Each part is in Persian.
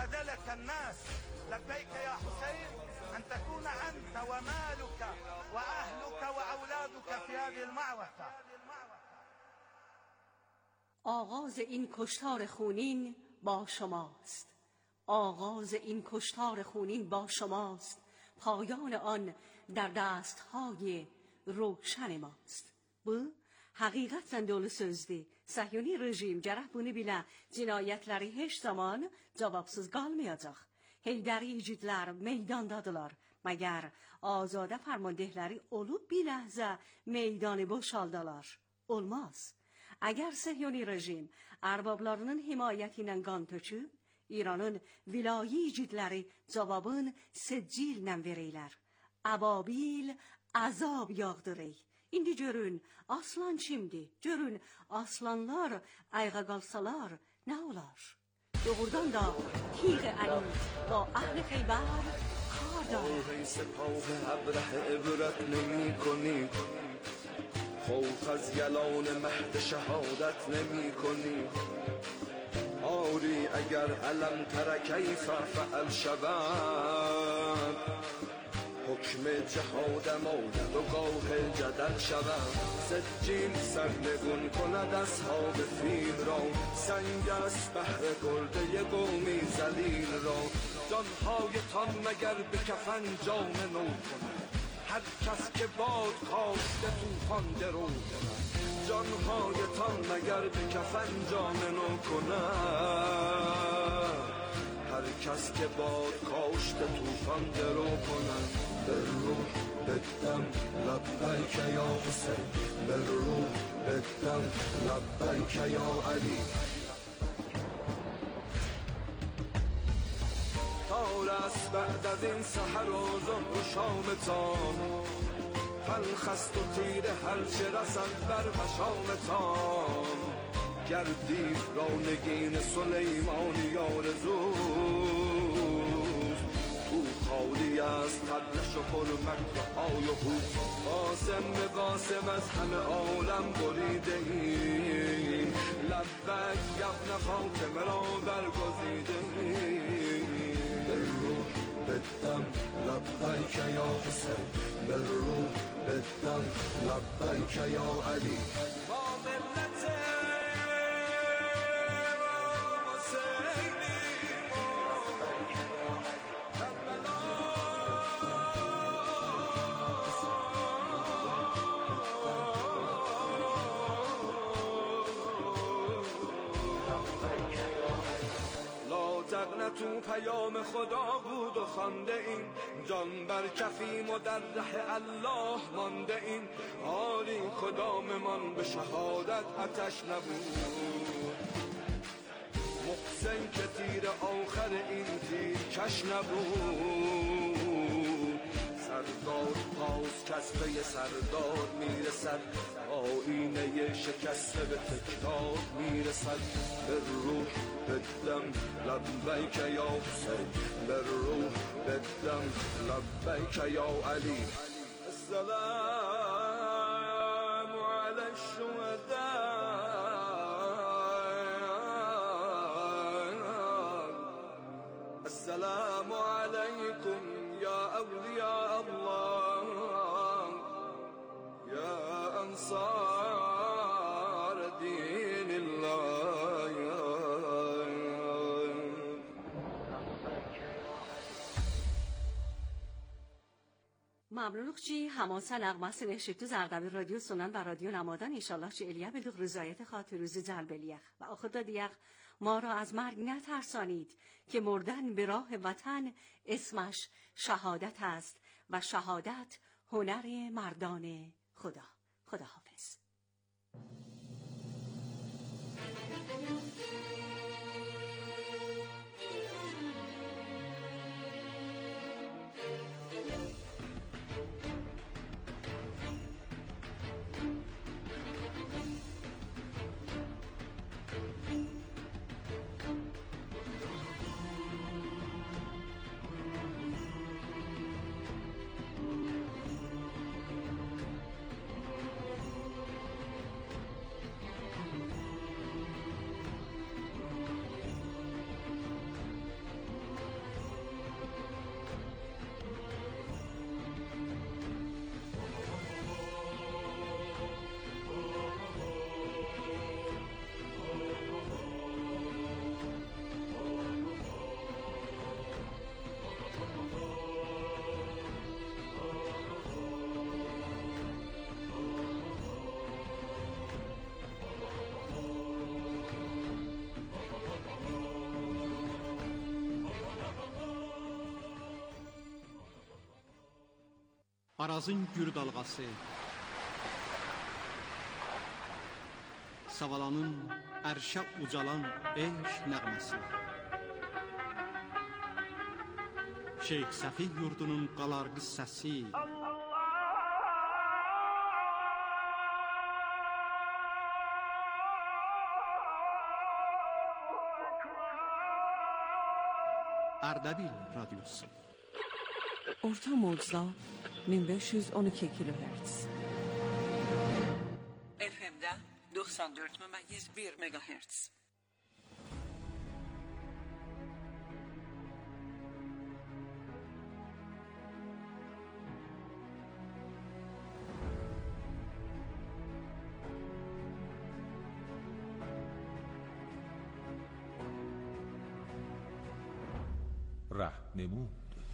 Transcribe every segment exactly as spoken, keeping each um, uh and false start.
خذلك الناس. لبيك يا حسين أن تكون أنت ومالك وأهلك وأولادك في هذه المعركة. آغاز این کشتار خونین با شماست. آغاز این کشتار خونین با شماست. پایان آن در دستهای روشن ماست. Bu haqiqatən dolu sözdür. Səhyuni rejim gərək bunu bilə cinayətləri heç zaman cavabsız qalmayacaq. Heydəri igidlər meydandadılar. Məgər azadə fərmandehləri olub bir ləhzə meydanı boşaldalar. Olmaz. Əgər Səhyuni rejim ərbablarının himayəti ilə qan töküb, İranın vilayi igidləri cavabın seccillə verəylər. Əbabil əzab yağdırır. İndi görün, aslan kimdir? Görün, aslanlar ayğa qalsalar nə olar? Doğrudan da تیغ علی با اهل خیبر کار دارد. ای سپاه ابره عبرت نمی کنی، خوف از یلان مهد شهادت نمی کنی. آری اگر علم تر کیف فعل شود، حکم جهادم آید و گاه جدل شود. سجین سرنگون کند اصحاب فیل را، سنگ است بهر گرده قومی ذلیل را. جانهایتان مگر به کفن جام نو کند، هر کس که باد کاشته طوفان درو کند. جانهایتان مگر به کفن جام نو کند، هر کس که باد کاشته طوفان درو کند. به روح بدم لبیک یا حسین، به روح بدم لبیک یا علی. تار است بعد از این سحر و ظهر و شامتان، تلخ است و تیره هرچه رسد بر مشامتان. گردید را نگین سلیمانی آرزوست، تو خالی است قدرش و حرمت و آی و هوش. قاسم به قاسم از همه عالم بریده ایم، لبک یبن خاتمه را برگزیده ایم. به روح بدم لبیک یا حسین، به روح بدم لبیک یا علی. ما ملت تو پیام خدا بود و خوانده این، جان بر کفیم و در ره الله مانده این. آری کداممان به شهادت آتش نبود، محسن که تیر آخر این تیر کش نبود. سردار پاس کسبه سردار میرسد، آینه شکسته به تکرار میرسد. به روح بدم لبیک یا حسین، به روح بدم لبیک یا علی. السلام علی الشهداء، السلام علیکم یا اولیاء الله، یا انصار دین الله. ممنونق چی هماسا نغمه نشتو زردبی رادیو سنن و رادیو نمادان ایشالله چی الیه بدوغ رضایت خاطر روز جلبلیخ و آخدا دیخ ما را از مرگ نترسانید که مردن به راه وطن اسمش شهادت است و شهادت هنر مردان خدا. خدا حافظ. Arazın gür dalğası, Savalanın ərşə ucalan eşq nəğməsi, Şeyx Səfih yurdunun qalar qıssəsi, Ərdəbil radyosu. Orta موج‌ها min beş yüz on iki kilohertz. F M'de doksan dört memeyiz bir megahertz. رهنمود.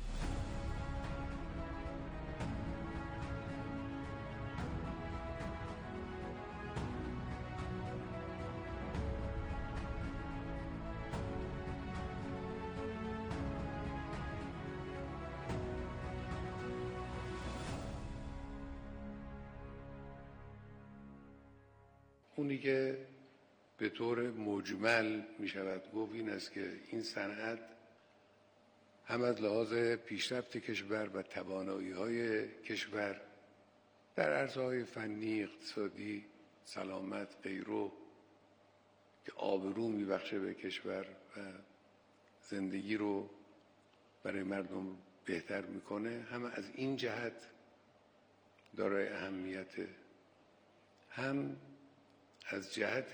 اونی که به طور مجمل می شود گفت این است که این صنعت هم از لحاظ پیشرفت کشور و توانایی‌های کشور در عرصه‌های فنی، اقتصادی، سلامت، غیره که آبرو میبخشه به کشور و زندگی رو برای مردم بهتر میکنه، هم از این جهت دارای اهمیته، هم از جهت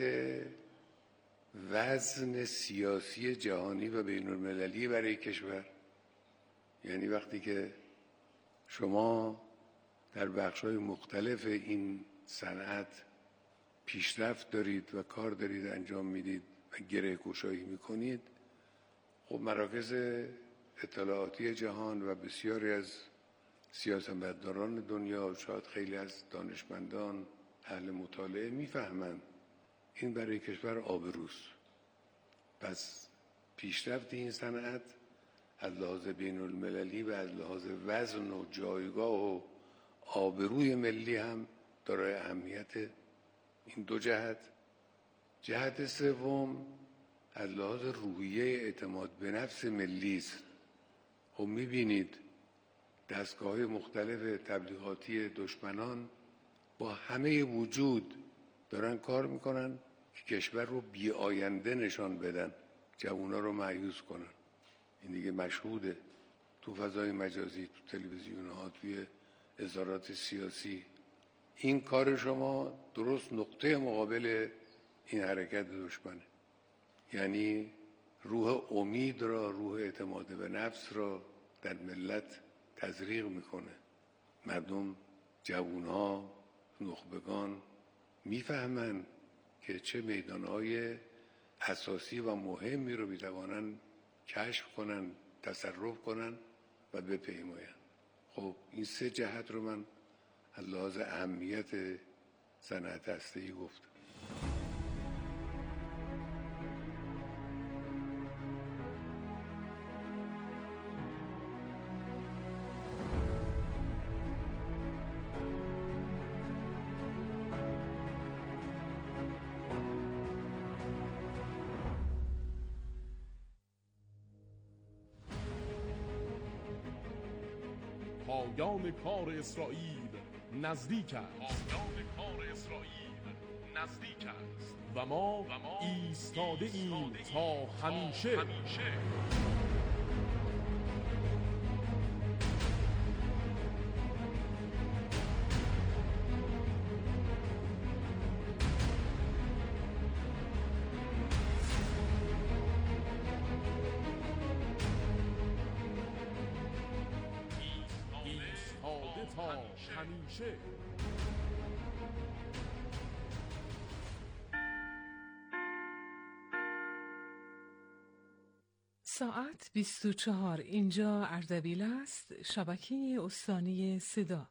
وزن سیاسی جهانی و بین المللی برای کشور. یعنی وقتی که شما در بخش‌های مختلف این صنعت پیشرفت دارید و کار دارید انجام میدید و گره گشایی میکنید، خب مراکز اطلاعاتی جهان و بسیاری از سیاستمداران دنیا، شاید خیلی از دانشمندان اهل مطالعه میفهمند این برای کشور آبروست. پس پیشرفت این صنعت از لحاظ بین المللی و از لحاظ وزن و جایگاه و آبروی ملی هم دارای اهمیت. این دو جهت. جهت سوم از لحاظ روحیه اعتماد به نفس ملی است. خب میبینید دستگاه‌های مختلف تبلیغاتی دشمنان با همه وجود دارن کار میکنن که کشور رو بی آینده نشان بدن، جوونا رو مایوس کنن. این دیگه مشهوده تو فضای مجازی، تو تلویزیون‌ها، توی اظهارات سیاسی. این کار شما درست نقطه مقابل این حرکت دشمنه. یعنی روح امید را، روح اعتماد به نفس را در ملت تزریق میکنه. مردم، جوانها، نخبگان میفهمن که چه میدانهای اساسی و مهمی رو میتوانن کشف کنن، تصرف کنن و بپیماین. خب این سه جهت رو من از لحاظ اهمیت صنعت هسته‌ای گفتم. پایان کار اسرائیل نزدیک است. پایان کار اسرائیل نزدیک است و ما, و ما ایستاده ایم تا همیشه, همیشه. همیشه. ساعت بیست و چهار. اینجا اردبیل است، شبکه استانی صدا.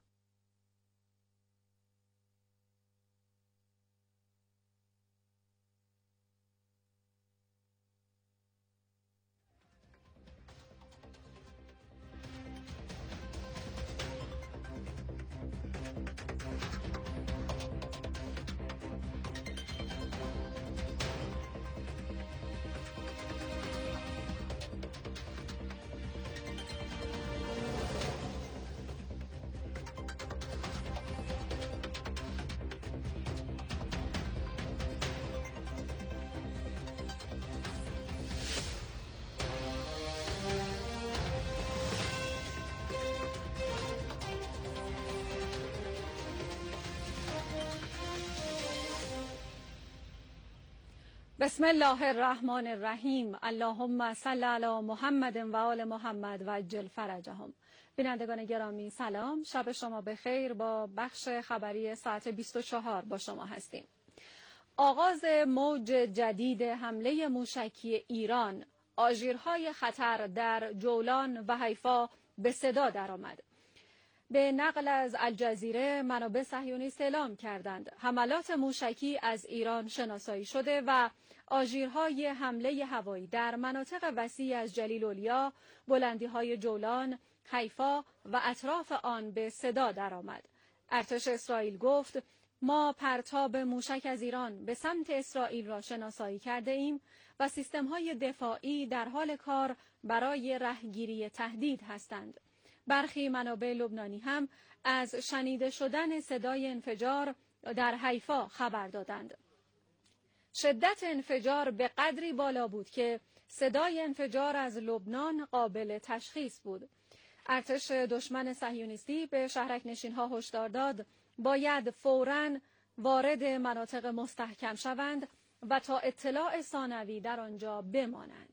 بسم الله الرحمن الرحیم. اللهم صل علی محمد و آل محمد و عجل فرجهم. بینندگان گرامی سلام، شب شما بخیر. با بخش خبری ساعت بیست و چهار با شما هستیم. آغاز موج جدید حمله موشکی ایران، آژیرهای خطر در جولان و حیفا به صدا درآمد. به نقل از الجزیره، منابع صهیونیست اعلام کردند حملات موشکی از ایران شناسایی شده و آژیرهای حمله هوایی در مناطق وسیع از جلیل اولیا، بلندی‌های جولان، حیفا و اطراف آن به صدا درآمد. ارتش اسرائیل گفت ما پرتاب موشک از ایران به سمت اسرائیل را شناسایی کرده ایم و سیستم‌های دفاعی در حال کار برای رهگیری تهدید هستند. برخی منابع لبنانی هم از شنیده شدن صدای انفجار در حیفا خبر دادند. شدت انفجار به قدری بالا بود که صدای انفجار از لبنان قابل تشخیص بود. ارتش دشمن صهیونیستی به شهرک نشین‌ها هشدار داد باید فوراً وارد مناطق مستحکم شوند و تا اطلاع ثانوی در آنجا بمانند.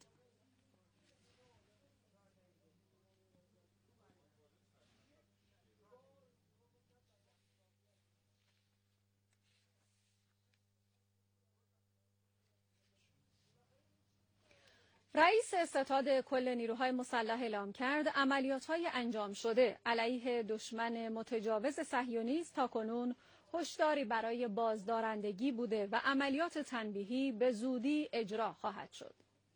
رئیس ستاد کل نیروهای مسلح اعلام کرد عملیات‌های انجام شده علیه دشمن متجاوز صهیونیست تاکنون هشداری برای بازدارندگی بوده و عملیات تنبیهی به زودی اجرا خواهد شد.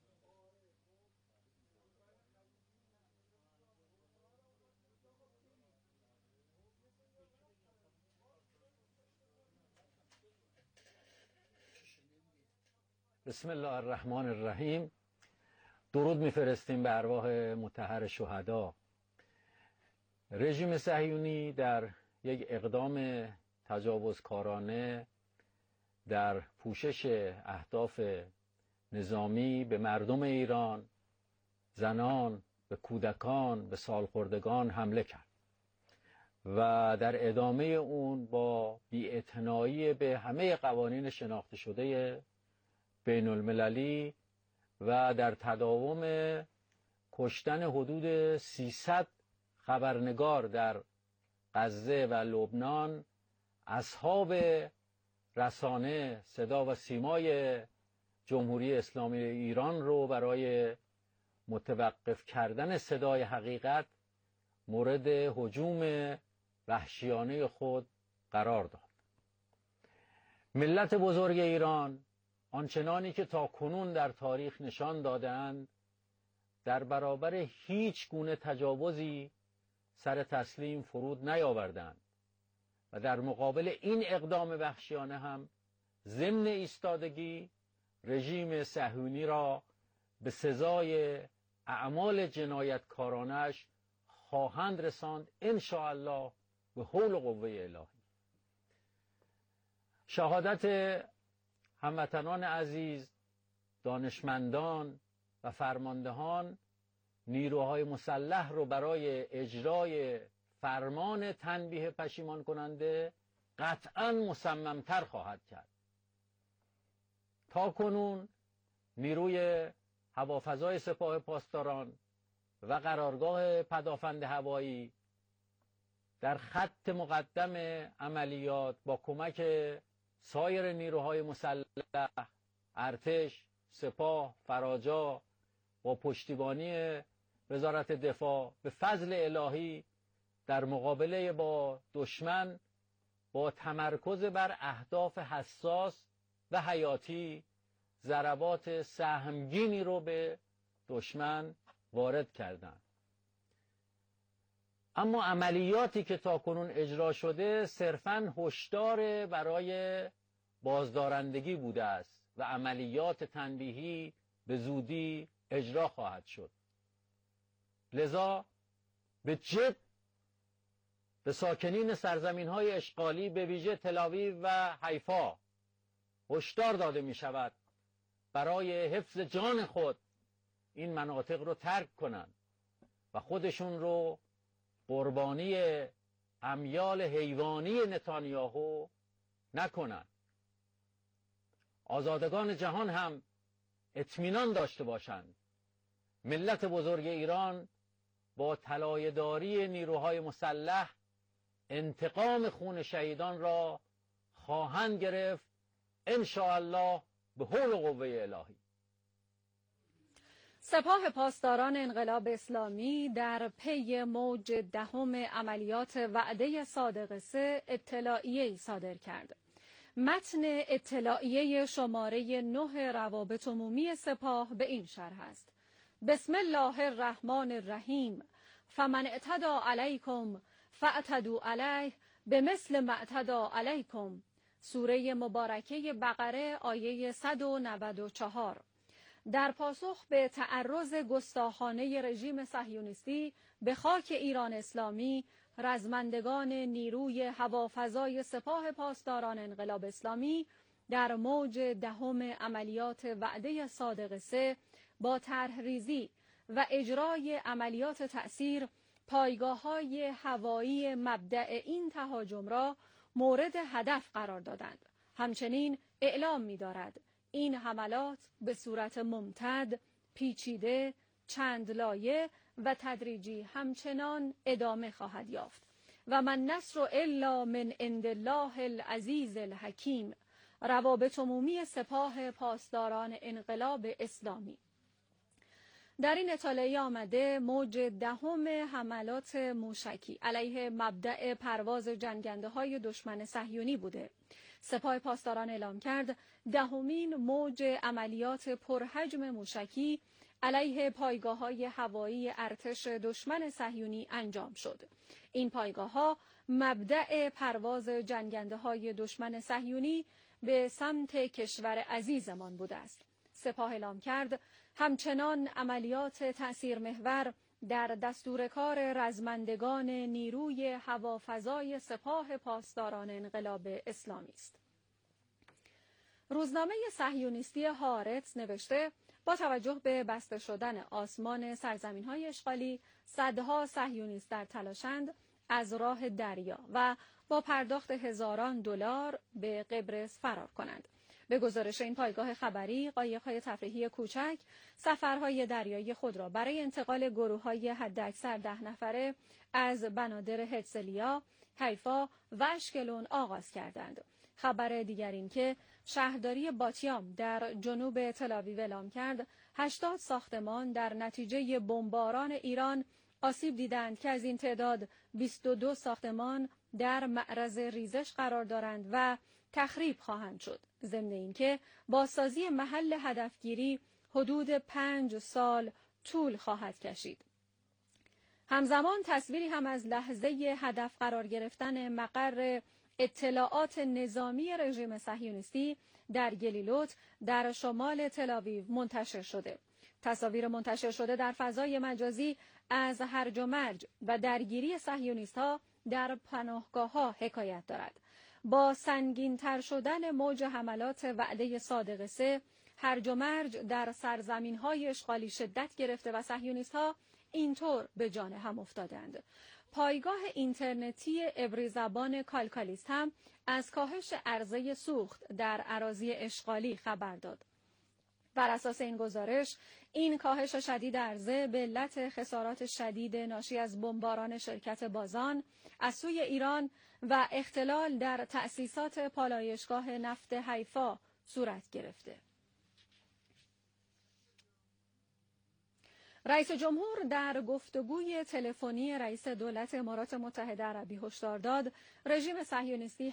بسم الله الرحمن الرحیم. درود میفرستیم به ارواح مطهر شهدا. رژیم صهیونی در یک اقدام تجاوزکارانه در پوشش اهداف نظامی به مردم ایران، زنان، به کودکان، به سالخوردگان حمله کرد و در ادامه اون با بی‌اعتنایی به همه قوانین شناخته شده بین المللی و در تداوم کشتن حدود سیصد خبرنگار در غزه و لبنان، اصحاب رسانه صدا و سیمای جمهوری اسلامی ایران رو برای متوقف کردن صدای حقیقت مورد هجوم وحشیانه خود قرار داد. ملت بزرگ ایران آنچنانی که تا کنون در تاریخ نشان دادند در برابر هیچ گونه تجاوزی سر تسلیم فرود نیاوردند و در مقابل این اقدام وحشیانه هم ضمن ایستادگی رژیم صهیونی را به سزای اعمال جنایتکارانش خواهند رساند ان شاء الله به حول و قوه الهی. شهادت هموطنان عزیز، دانشمندان و فرماندهان نیروهای مسلح رو برای اجرای فرمان تنبیه پشیمان کننده قطعاً مصممتر خواهد کرد. تا کنون نیروی هوافضای سپاه پاسداران و قرارگاه پدافند هوایی در خط مقدم عملیات با کمک سایر نیروهای مسلح، ارتش، سپاه، فراجا با پشتیبانی وزارت دفاع به فضل الهی در مقابله با دشمن با تمرکز بر اهداف حساس و حیاتی ضربات سهمگینی رو به دشمن وارد کردند. اما عملیاتی که تاکنون اجرا شده صرفاً هشدار برای بازدارندگی بوده است و عملیات تنبیهی به زودی اجرا خواهد شد. لذا به جد به ساکنین سرزمین‌های اشغالی به ویژه تل‌آویو و حیفا هشدار داده می شود برای حفظ جان خود این مناطق رو ترک کنند و خودشون رو قربانی امیال حیوانی نتانیاهو نکنند. آزادگان جهان هم اطمینان داشته باشند ملت بزرگ ایران با طلایه‌داری نیروهای مسلح انتقام خون شهیدان را خواهند گرفت ان شاء الله به حول و قوه الهی. سپاه پاسداران انقلاب اسلامی در پی موج دهم عملیات وعده صادق سه اطلاعیه‌ای صادر کرد. متن اطلاعیه شماره نه روابط عمومی سپاه به این شرح است: بسم الله الرحمن الرحیم، فمن اعتدی علیکم فاعتدوا علیه بمثل ما اعتدی علیکم. سوره مبارکه بقره آیه صد و نود و چهار. در پاسخ به تعرض گستاخانه رژیم صهیونیستی به خاک ایران اسلامی، رزمندگان نیروی هوافضای سپاه پاسداران انقلاب اسلامی در موج دهم عملیات وعده صادق سه با طرحریزی و اجرای عملیات تأثیر پایگاه‌های هوایی مبدأ این تهاجم را مورد هدف قرار دادند. همچنین اعلام می‌دارد این حملات به صورت ممتد، پیچیده، چند لایه و تدریجی همچنان ادامه خواهد یافت. و من نصر الا من عند الله العزیز الحکیم. روابط عمومی سپاه پاسداران انقلاب اسلامی. در این اطلاعیه آمده موج دهم حملات موشکی علیه مبدأ پرواز جنگنده های دشمن صهیونی بوده. سپاه پاسداران اعلام کرد دهمین موج عملیات پرحجم موشکی علیه پایگاه‌های هوایی ارتش دشمن صهیونی انجام شد. این پایگاه‌ها مبدأ پرواز جنگنده‌های دشمن صهیونی به سمت کشور عزیزمان بوده است. سپاه اعلام کرد همچنان عملیات تأثیرمحور در دستور کار رزمندگان نیروی هوافضای سپاه پاسداران انقلاب اسلامی است. روزنامه صهیونیستی هارتز نوشته با توجه به بسته شدن آسمان سرزمین‌های اشغالی، صدها صهیونیست در تلاشند از راه دریا و با پرداخت هزاران دلار به قبرس فرار کنند. به گزارش این پایگاه خبری، قایق‌های تفریحی کوچک سفرهای دریایی خود را برای انتقال گروه‌های حداکثر ده نفره از بنادر هرزلیا، حیفا و اشکلون آغاز کردند. خبر دیگر این که شهرداری باتیام در جنوب تل‌آویو اعلام کرد هشتاد ساختمان در نتیجه بمباران ایران آسیب دیدند که از این تعداد بیست و دو ساختمان در معرض ریزش قرار دارند و تخریب خواهند شد. ضمن اینکه بازسازی محل هدفگیری حدود پنج سال طول خواهد کشید. همزمان تصویری هم از لحظه هدف قرار گرفتن مقر اطلاعات نظامی رژیم صهیونیستی در گلیلوت در شمال تل‌آویو منتشر شده. تصاویر منتشر شده در فضای مجازی از هرج و مرج و درگیری صهیونیست‌ها در پناهگاه‌ها حکایت دارد. با سنگین‌تر شدن موج حملات وعده صادق سه، هرج و مرج در سرزمین‌های اشغالی شدت گرفته و صهیونیست‌ها اینطور به جان هم افتادند. پایگاه اینترنتی عبری زبان کالکالیست هم از کاهش عرضه سوخت در اراضی اشغالی خبر داد. بر اساس این گزارش، این کاهش شدید عرضه به علت خسارات شدید ناشی از بمباران شرکت بازان از سوی ایران و اختلال در تأسیسات پالایشگاه نفت حیفا صورت گرفته. رئیس جمهور در گفتگوی تلفنی رئیس دولت امارات متحده عربی هشدار داد رژیم صهیونیستی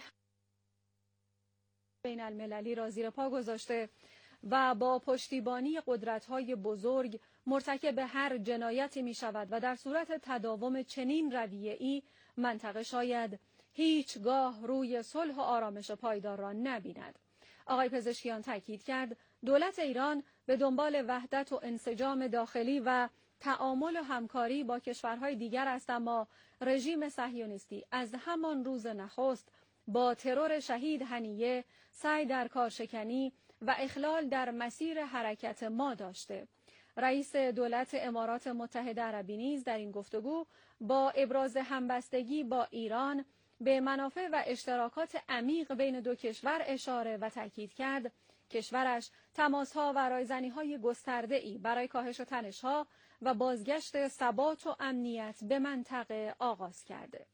بین المللی را زیر پا گذاشته و با پشتیبانی قدرت‌های بزرگ مرتکب هر جنایتی می‌شود و در صورت تداوم چنین رویه‌ای منطقه شاید هیچگاه روی صلح و آرامش پایدار را نبیند. آقای پزشکیان تاکید کرد دولت ایران به دنبال وحدت و انسجام داخلی و تعامل و همکاری با کشورهای دیگر است، اما رژیم صهیونیستی از همان روز نخست با ترور شهید هنیه سعی در کارشکنی و اخلال در مسیر حرکت ما داشته. رئیس دولت امارات متحده عربی نیز در این گفتگو با ابراز همبستگی با ایران به منافع و اشتراکات عمیق بین دو کشور اشاره و تاکید کرد کشورش تماس‌ها و رایزنی‌های گسترده‌ای برای کاهش تنش‌ها و بازگشت ثبات و امنیت به منطقه آغاز کرده.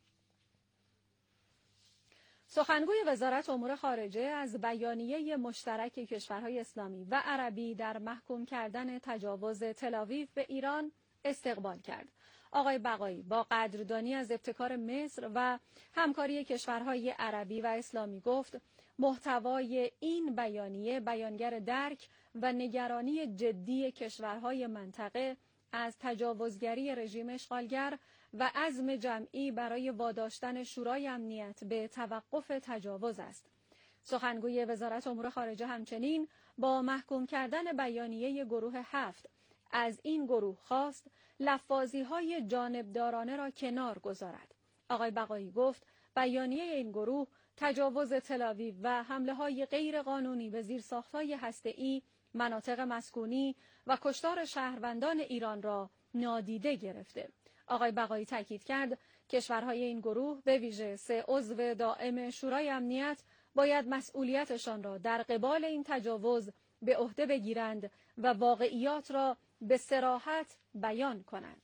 سخنگوی وزارت امور خارجه از بیانیه مشترک کشورهای اسلامی و عربی در محکوم کردن تجاوز تل‌آویو به ایران استقبال کرد. آقای بقایی با قدردانی از ابتکار مصر و همکاری کشورهای عربی و اسلامی گفت محتوای این بیانیه بیانگر درک و نگرانی جدی کشورهای منطقه از تجاوزگری رژیم اشغالگر و عزم جمعی برای واداشتن شورای امنیت به توقف تجاوز است. سخنگوی وزارت امور خارجه همچنین با محکوم کردن بیانیه گروه هفت از این گروه خواست لفاظی‌های جانبدارانه را کنار گذارد. آقای بقایی گفت بیانیه این گروه تجاوز تل‌آویو و حمله‌های غیرقانونی به زیرساخت‌های هسته‌ای، مناطق مسکونی و کشتار شهروندان ایران را نادیده گرفته. آقای بقایی تاکید کرد کشورهای این گروه به ویژه سه عضو دائم شورای امنیت باید مسئولیتشان را در قبال این تجاوز به عهده بگیرند و واقعیات را به صراحت بیان کنند.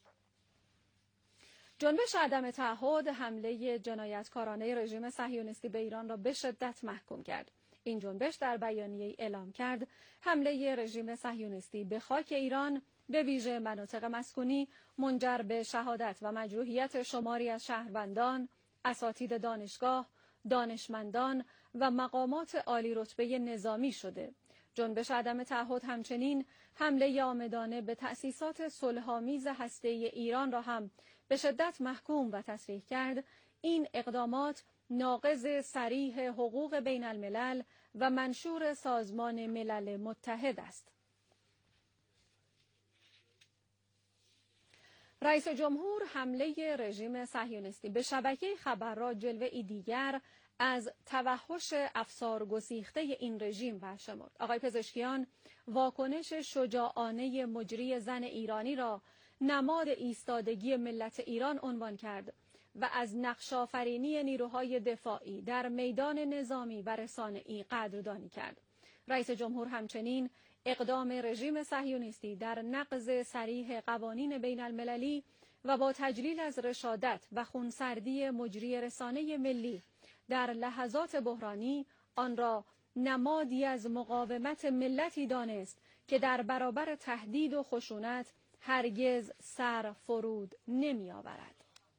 جنبش عدم تعهد حمله جنایتکارانه رژیم صهیونیستی به ایران را به شدت محکوم کرد. این جنبش در بیانیه‌ای اعلام کرد حمله رژیم صهیونیستی به خاک ایران به ویژه مناطق مسکونی منجر به شهادت و مجروحیت شماری از شهروندان، اساتید دانشگاه، دانشمندان و مقامات عالی رتبه نظامی شده. جنبش عدم تعهد همچنین حمله عامدانه به تأسیسات صلح‌آمیز هسته‌ای ایران را هم به شدت محکوم و تصریح کرد. این اقدامات ناقض صریح حقوق بین الملل و منشور سازمان ملل متحد است. رئیس جمهور حمله رژیم صهیونیستی به شبکه خبر را جلوه‌ای دیگر از توحش افسار گسیخته این رژیم برشمرد. آقای پزشکیان واکنش شجاعانه مجری زن ایرانی را نماد ایستادگی ملت ایران عنوان کرد و از نقش‌آفرینی نیروهای دفاعی در میدان نظامی و رسانه‌ای قدردانی کرد. رئیس جمهور همچنین اقدام رژیم صهیونیستی در نقض صریح قوانین بین المللی و با تجلیل از رشادت و خونسردی مجری رسانه ملی در لحظات بحرانی آن را نمادی از مقاومت ملتی دانست که در برابر تهدید و خشونت هرگز سر فرود نمی آورد.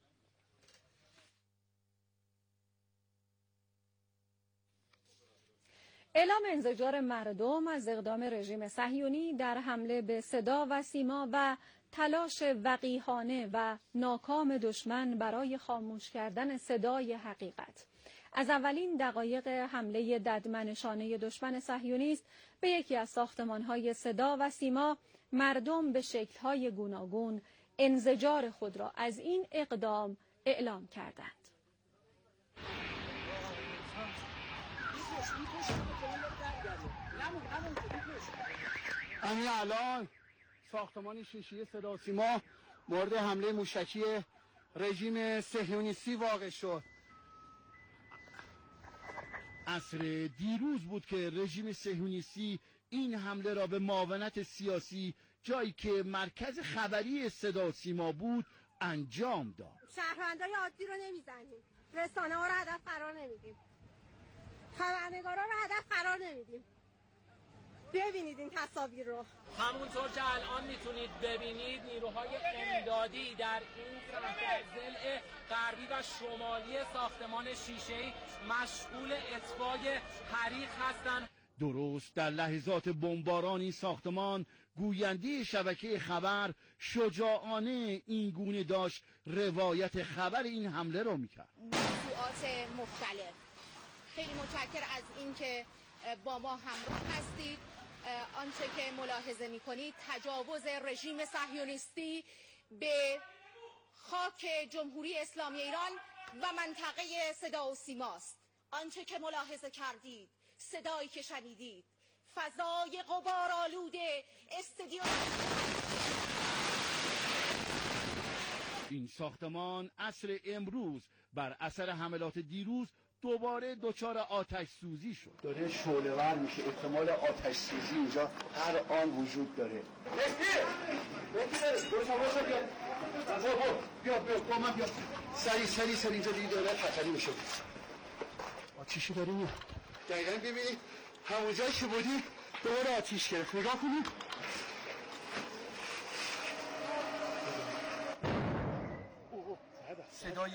اعلام انزجار مردم از اقدام رژیم صهیونی در حمله به صدا و سیما و تلاش وقیحانه و ناکام دشمن برای خاموش کردن صدای حقیقت. از اولین دقایق حمله ددمنشانه دشمن صهیونیست به یکی از ساختمان‌های صدا و سیما، مردم به شکل‌های گوناگون انزجار خود را از این اقدام اعلام کردند. همین الان ساختمان شیشی صدا و سیما مورد حمله موشکی رژیم صهیونیستی واقع شد. عصر دیروز بود که رژیم صهیونیستی این حمله را به معاونت سیاسی، جایی که مرکز خبری صدا و سیما بود، انجام داد. شهروندای عادی رو نمیزنیم، رسانه ها رو هدف قرار نمیدیم، خبرنگارا رو هدف قرار نمیدیم. ببینید این تصاویر رو. همونطور که الان میتونید ببینید نیروهای امدادی در این سمت ضلع غربی و شمالی ساختمان شیشه‌ای مشغول اطفای حریق هستند. درست در لحظات بمباران این ساختمان، گوینده شبکه خبر شجاعانه این گونه داشت روایت خبر این حمله رو میکرد. موضوعات مختلف. خیلی متشکر از اینکه با ما همراه هستید. آنچه که ملاحظه میکنید تجاوز رژیم صهیونیستی به خاک جمهوری اسلامی ایران و منطقه صدا و سیماست. آنچه که ملاحظه کردید، صدایی که شنیدید، فضای غبارآلود استادیوم. این ساختمان عصر امروز بر اثر حملات دیروز دوباره دچار آتش سوزی شد. داره شعله‌ور میشه، احتمال آتش سوزی اینجا هر آن وجود داره. مهدی مهدی برو شما بیا بیا بیا با من بیا سری سری سری اینجا دیگه داره خطری میشه. آتیشی داره میاد. دقیقاً ببینید همون جایی که بودی دوباره آتیش گرفت. نگاه کنید. صدای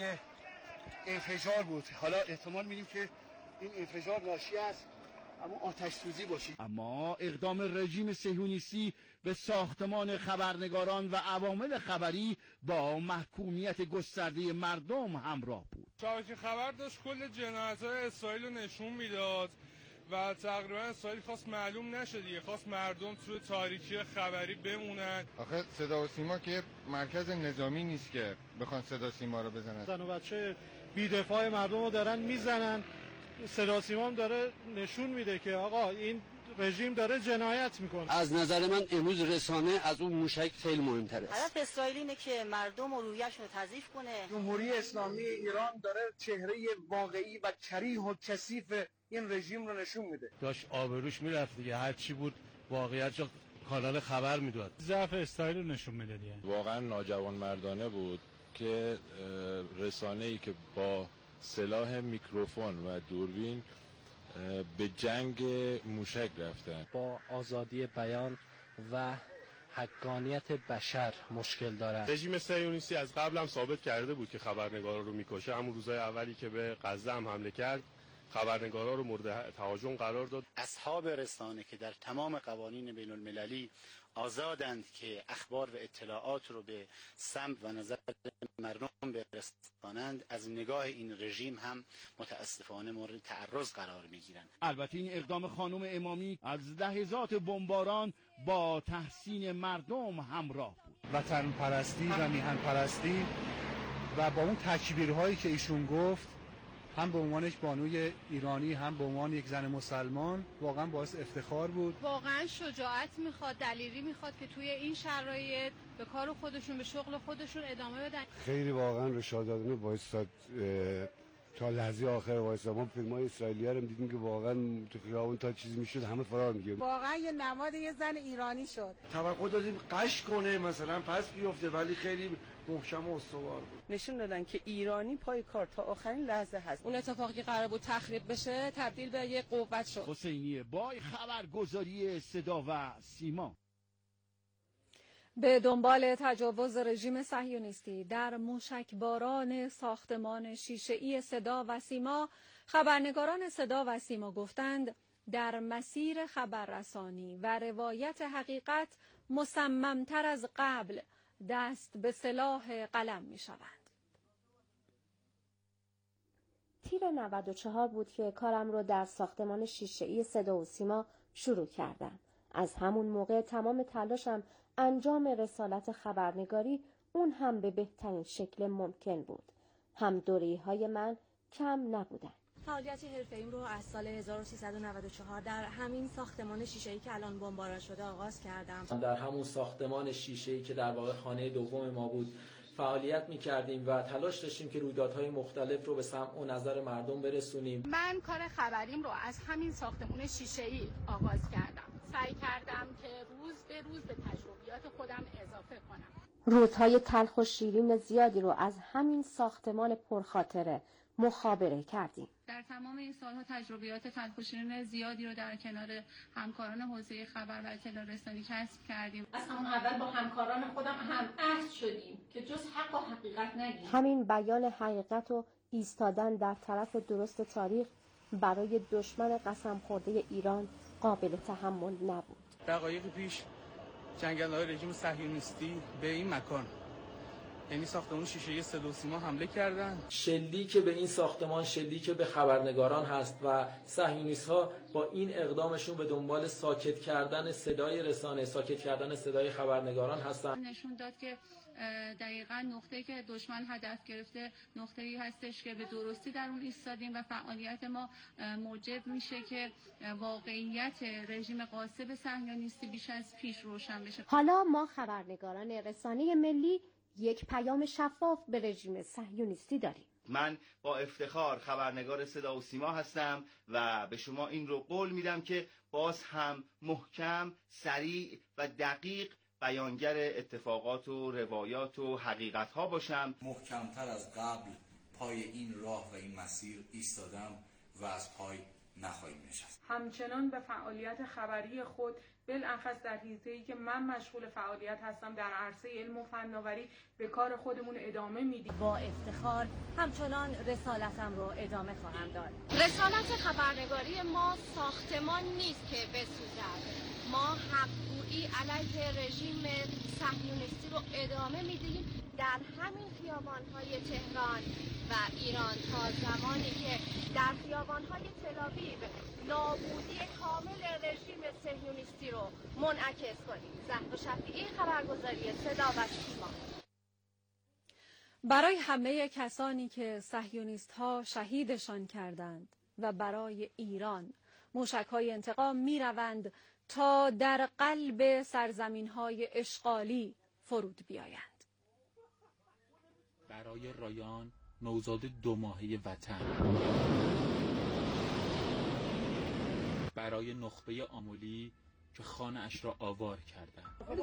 انفجار بود. حالا احتمال میدیم که این انفجار ناشی از اما آتش سوزی باشید. اما اقدام رژیم صهیونیستی به ساختمان خبرنگاران و عوامل خبری با محکومیت گسترده مردم همراه بود. شبکه خبر داشت کل جنایت‌های اسرائیل رو نشون میداد و تقریبا اسرائیل خواست معلوم نشه دیگه، خواست مردم توی تاریکی خبری بمونن. آخه صدا و سیما که مرکز نظامی نیست که بخوان صدا سیما رو بزنن. زن و بچه بی‌دفاع مردم رو دارن میزنن. صدا سیما هم داره نشون میده که آقا این رژیم داره جنایت میکنه. از نظر من امروز رسانه از اون موشک خیلی مهمتره. هدف اسرائیل اینه که مردم رویشون رو تضعیف کنه. جمهوری اسلامی ایران داره چهره واقعی و کریه و کثیف این رژیم رو نشون میده. داشت آبروش میرفت دیگه، هر چی بود واقعیت رو کانال خبر میداد. ضعف اسرائیل رو نشون میده دیگه. واقعا ناجوانمردانه بود که رسانه‌ای که با سلاح میکروفون و دوربین به جنگ موشک رفتن. با آزادی بیان و حقانیت بشر مشکل دارد. رژیم صهیونیستی از قبل هم ثابت کرده بود که خبرنگارا رو میکشه. همون روزهای اولی که به غزه هم حمله کرد خبرنگارا رو مورد تهاجم قرار داد. اصحاب رسانه که در تمام قوانین بین المللی آزادند که اخبار و اطلاعات رو به سمع و نظر مردم برسانند، از نگاه این رژیم هم متاسفانه مورد تعرض قرار میگیرند. البته این اقدام خانم امامی از لحظات بمباران با تحسین مردم همراه بود. وطن پرستی و میهن پرستی و با اون تکبیرهایی که ایشون گفت، هم به عنوان یک بانوی ایرانی هم به عنوان یک زن مسلمان، واقعا باعث افتخار بود. واقعا شجاعت میخواد، دلیری میخواد که توی این شرایط به کار خودشون، به شغل خودشون ادامه بدن. خیلی واقعا رشادانه وایساد تا لحظه آخر وایساد. ما فیلم‌های اسرائیلی رو دیدیم که واقعا تو خیابون تا چیزی میشد همه فرار می‌کردن. واقعا یه نماد یه زن ایرانی شد. توقع دادیم قش کنه مثلا پس بیفته، ولی خیلی محکم و استوار بود. نشون دادن که ایرانی پای کار تا آخرین لحظه هست. اون اتفاقی که قرار بود تخریب بشه تبدیل به یه قوت شد. حسینی بای، خبرگزاری صدا و سیما. به دنبال تجاوز رژیم صهیونیستی در موشکباران ساختمان شیشه‌ای صدا و سیما، خبرنگاران صدا و سیما گفتند در مسیر خبررسانی و روایت حقیقت مصممتر از قبل دست به سلاح قلم می شوند. تیر نود و چهار بود که کارم رو در ساختمان شیشه‌ای صدا و سیما شروع کردم. از همون موقع تمام تلاشم انجام رسالت خبرنگاری، اون هم به بهترین شکل ممکن بود. هم دوره‌های من کم نبودن. فعالیت حرفه‌ایم رو از سال هزار و سیصد و نود و چهار در همین ساختمان شیشه‌ای که الان بمباران شده آغاز کردم. در همون ساختمان شیشه‌ای که در واقع خانه دوم ما بود فعالیت می‌کردیم و تلاش داشتیم که رویدادهای مختلف رو به سمع و نظر مردم برسونیم. من کار خبریم رو از همین ساختمان شیشه‌ای آغاز کردم. سعی کردم که روز به روز به تجربیات خودم اضافه کنم. روزهای تلخ و شیرین زیادی رو از همین ساختمان پرخاطره مخابره کردیم. در تمام این سالها تجربیات تلخ و شیرین زیادی رو در کنار همکاران حوزه خبر و اطلاع رسانی کسب کردیم. از همون اول با همکاران خودم هم عهد شدیم که جز حق و حقیقت نگیم. همین بیان حقیقت و ایستادن در طرف درست تاریخ برای دشمن قسم خورده ایران قابل تحمل نبود. دقایق پیش جنگنده‌های رژیم صهیونیستی به این مکان، یعنی ساختمان شیشه‌ای صدا و سیما حمله کردن. شلیک به این ساختمان شلیک به خبرنگاران هست و صهیونیست‌ها با این اقدامشون به دنبال ساکت کردن صدای رسانه، ساکت کردن صدای خبرنگاران هستن. نشون داد که دقیقاً نقطه‌ای که دشمن هدف گرفته نقطه‌ای هستش که به درستی در اون ایستادیم و فعالیت ما موجب میشه که واقعیت رژیم غاصب صهیونیستی بیش از پیش روشن بشه. حالا ما خبرنگاران رسانه ملی یک پیام شفاف به رژیم صهیونیستی داریم. من با افتخار خبرنگار صدا و سیما هستم و به شما این رو قول میدم که باز هم محکم، سریع و دقیق بیانگر اتفاقات و روایات و حقیقت ها باشم. محکمتر از قبل پای این راه و این مسیر ایستادم و از پای نخواهیم نشست. همچنان به فعالیت خبری خود بالاخص در حیطه‌ای که من مشغول فعالیت هستم در عرصه علم و فناوری به کار خودمون ادامه میدیم. با افتخار همچنان رسالتم رو ادامه خواهم داد. رسالت خبرنگاری ما ساختمان نیست که بسوزد. ما حقگویی علیه رژیم صهیونیستی رو ادامه میدیم در همین خیابان‌های تهران و ایران تا زمانی که در خیابان‌های تل‌آویو نابودی کامل رژیم صهیونیستی رو منعکس کنیم. زهرا شفیعی، خبرگزاری صدا و سیما. برای همه کسانی که صهیونیست‌ها شهیدشان کردند و برای ایران موشک‌های انتقام می‌روند تا در قلب سرزمین‌های اشغالی فرود بیایند. برای رایان نوزاد دو ماهه وطن، برای نخبه آمولی که خانه اش را آوار کردند،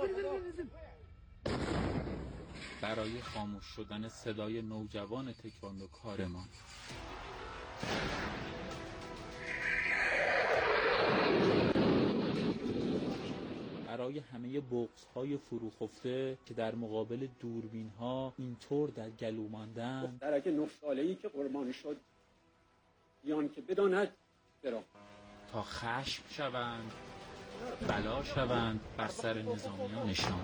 برای خاموش شدن صدای نوجوان تکواندوکارمان، برای همه بغض‌های فروخفته که در مقابل دوربین‌ها اینطور در گلو ماندند. دخترک نه ساله‌ای که قربانی شد بیان که بداند برا تا خشم شوند، بلا شوند بر سر نظامیان نشان.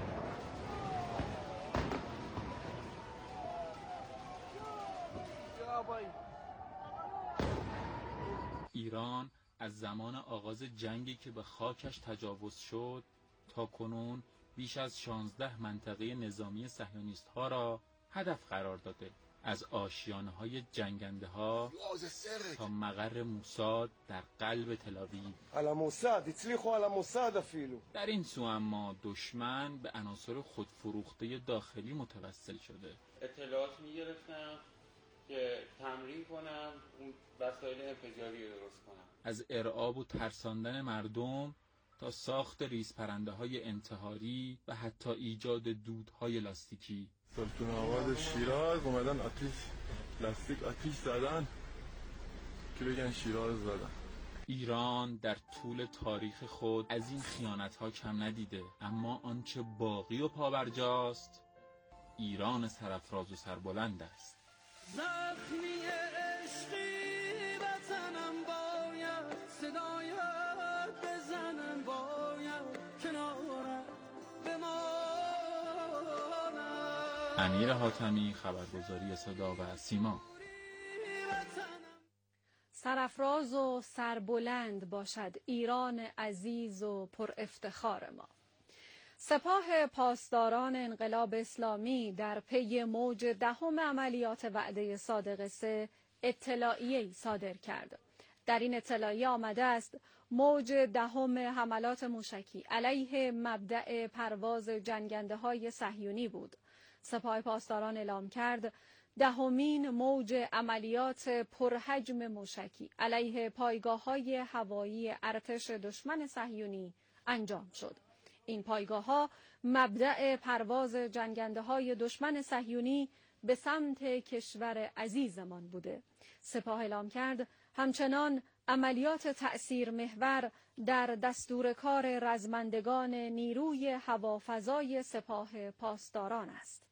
ایران از زمان آغاز جنگی که به خاکش تجاوز شد تا کنون بیش از شانزده منطقه نظامی صهیونیست‌ها را هدف قرار داده، از آشیانه‌های جنگنده‌ها تا مقر موساد در قلب تل‌آویو. على موساد اطلقوا على موساد افیلو. در این سو اما دشمن به عناصر خودفروخته داخلی متوسل شده. اطلاعات می‌گرفتم که تمرین کنم اون وسایل انفجاری رو درست کنم. از ارعاب و ترساندن مردم تا ساخت ریزپرنده‌های انتحاری و حتی ایجاد دودهای لاستیکی. سلطون آباد شیراز اومدن آتیش لاستیک آتیش زدن که بگن شیراز زدن. ایران در طول تاریخ خود از این خیانت‌ها کم ندیده، اما آنچه باقی و پابرجاست ایران سرافراز و سربلند است. زخمی عشقی بزنم باید صدایت بزنم باید کنارت بمانم. امیر حاتمی، خبرگزاری صدا و سیما. سرافراز و سربلند باشد ایران عزیز و پر افتخار ما. سپاه پاسداران انقلاب اسلامی در پی موج دهم عملیات وعده صادق سه اطلاعیه‌ای صادر کرد. در این اطلاعیه آمده است موج دهم حملات موشکی علیه مبدأ پرواز جنگنده‌های صهیونی بود. سپاه پاسداران اعلام کرد دهمین موج عملیات پرحجم موشکی علیه پایگاه‌های هوایی ارتش دشمن صهیونی انجام شد. این پایگاه‌ها مبدأ پرواز جنگنده‌های دشمن صهیونی به سمت کشور عزیزمان بوده. سپاه اعلام کرد همچنان عملیات تأثیر محور در دستور کار رزمندگان نیروی هوافضای سپاه پاسداران است.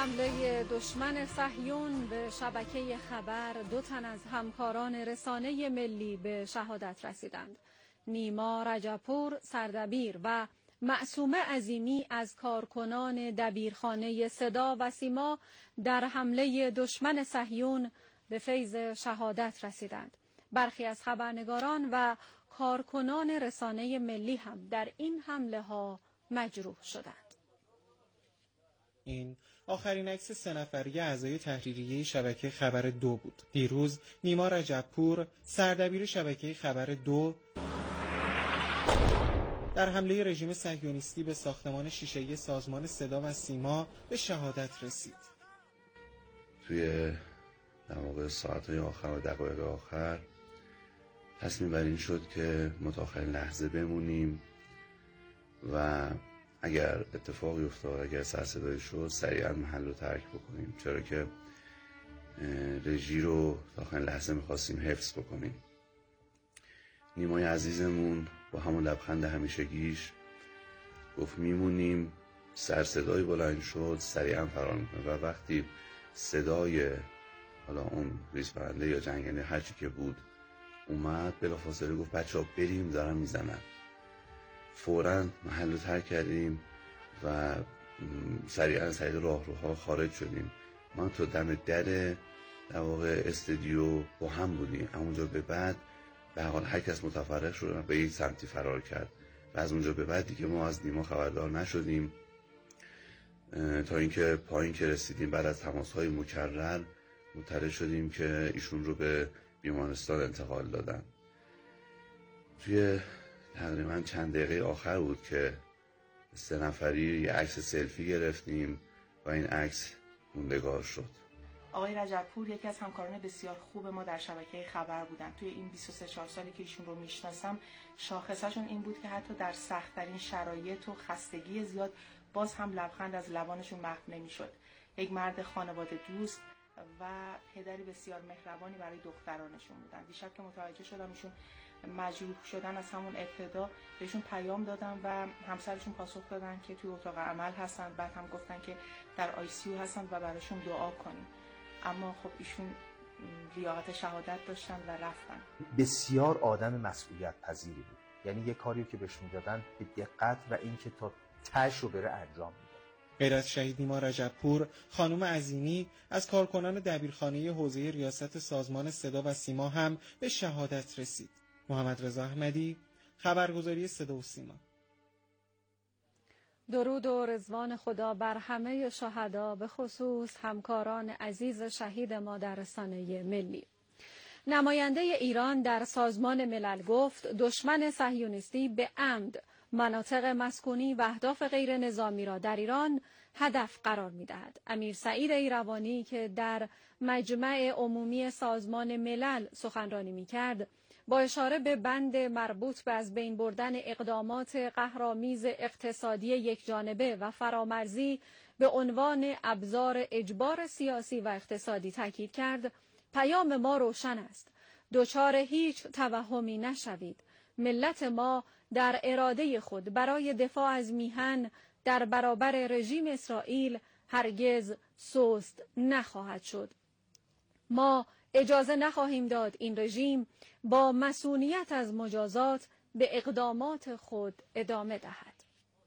حمله دشمن صهیون به شبکه خبر دو تن از همکاران رسانه ملی به شهادت رسیدند. نیما رجبپور سردبیر و معصومه عظیمی از کارکنان دبیرخانه صدا و سیما در حمله دشمن صهیون به فیض شهادت رسیدند. برخی از خبرنگاران و کارکنان رسانه ملی هم در این حمله ها مجروح شدند. این آخرین عکس سه نفری اعضای تحریریه شبکه خبر دو بود. دیروز نیما رجبپور سردبیر شبکه خبر دو در حمله رژیم صهیونیستی به ساختمان شیشه‌ای سازمان صدا و سیما به شهادت رسید. توی در واقع ساعت‌های آخر و دقایق آخر تصمیم بر این شد که متأخرین لحظه بمونیم و اگر اتفاقی افتاد، اگر سر صدایی شد، سریعا محل رو ترک بکنیم، چرا که رژی رو تا آخرین لحظه می‌خواستیم حفظ بکنیم. نیمای عزیزمون با همون لبخند همیشگیش گفت میمونیم. سر صدایی بلند شد، سریعا فرار میکنه و وقتی صدای حالا اون ریز پرنده یا جنگنده هرچی که بود اومد، بلافاصله گفت بچه ها بریم دارن میزنن. فوراً محل رو ترک کردیم و سریعا سریع راهروها خارج شدیم. من تو دم در در واقع استودیو با هم بودیم. اونجا به بعد به حال هر کس متفرق شد و به این سمتی فرار کرد و از اونجا به بعد دیگه ما از نیما خبردار نشدیم تا اینکه پایین که رسیدیم بعد از تماس‌های مکرر مطلع شدیم که ایشون رو به بیمارستان انتقال دادن. توی تقریبا چند دقیقه آخر بود که سه نفری یه عکس سلفی گرفتیم و این عکس موندگار شد. آقای رجبپور یکی از همکاران بسیار خوب ما در شبکه خبر بودن. توی این بیست و سه چهار سالی که ایشون رو میشناسم شاخصه‌شون این بود که حتی در سخت‌ترین شرایط و خستگی زیاد باز هم لبخند از لبانشون محو نمی‌شد. یک مرد خانواده دوست و پدری بسیار مهربانی برای دخترانشون بودن. دیشب که متوجه شدم ایشون مجروح شدن، از همون ابتدا بهشون پیام دادم و همسرشون پاسخ دادن که توی اتاق عمل هستن. بعد هم گفتن که در آی سی یو هستن و براشون دعا کنیم. اما خب ایشون لیاقت شهادت داشتن و رفتن. بسیار آدم مسئولیت پذیری بود. یعنی یه کاریو که بهش میدادن به دقت و اینکه تا تهش رو بره انجام میداد. غیر از شهید نیما رجبپور، خانم عظیمی از کارکنان دبیرخانه حوزه ریاست سازمان صدا و سیما هم به شهادت رسید. محمد رضا احمدی، خبرگزاری صدا و سیما. درود و رضوان خدا بر همه شهدا، به خصوص همکاران عزیز شهید ما در رسانه ملی. نماینده ایران در سازمان ملل گفت دشمن صهیونیستی به عمد مناطق مسکونی و اهداف غیر نظامی را در ایران هدف قرار می‌دهد. امیر سعید ایروانی که در مجمع عمومی سازمان ملل سخنرانی می‌کرد، با اشاره به بند مربوط به از بین بردن اقدامات قهرآمیز اقتصادی یکجانبه و فرامرزی به عنوان ابزار اجبار سیاسی و اقتصادی تاکید کرد: پیام ما روشن است. دچار هیچ توهمی نشوید. ملت ما در اراده خود برای دفاع از میهن در برابر رژیم اسرائیل هرگز سست نخواهد شد. ما اجازه نخواهیم داد این رژیم با مصونیت از مجازات به اقدامات خود ادامه دهد.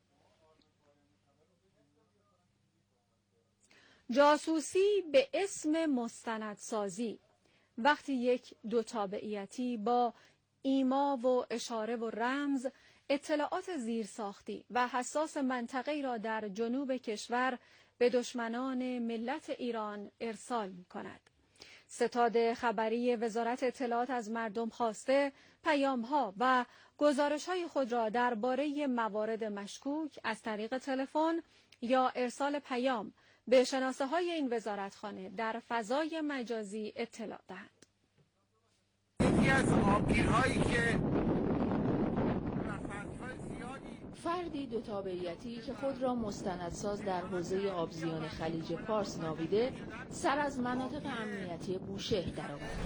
جاسوسی به اسم مستندسازی: وقتی یک دو تابعیتی با ایما و اشاره و رمز اطلاعات زیرساختی و حساس منطقه‌ای را در جنوب کشور به دشمنان ملت ایران ارسال می‌کند. ستاد خبری وزارت اطلاعات از مردم خواسته پیام‌ها و گزارش‌های خود را درباره موارد مشکوک از طریق تلفن یا ارسال پیام به شناسه‌های این وزارتخانه در فضای مجازی اطلاع دهند. یکی از آبگیرهایی که فردی دو تابعیتی که خود را مستندساز در حوزه آبزیان خلیج فارس نامیده، سر از مناطق امنیتی بوشهر درآورد.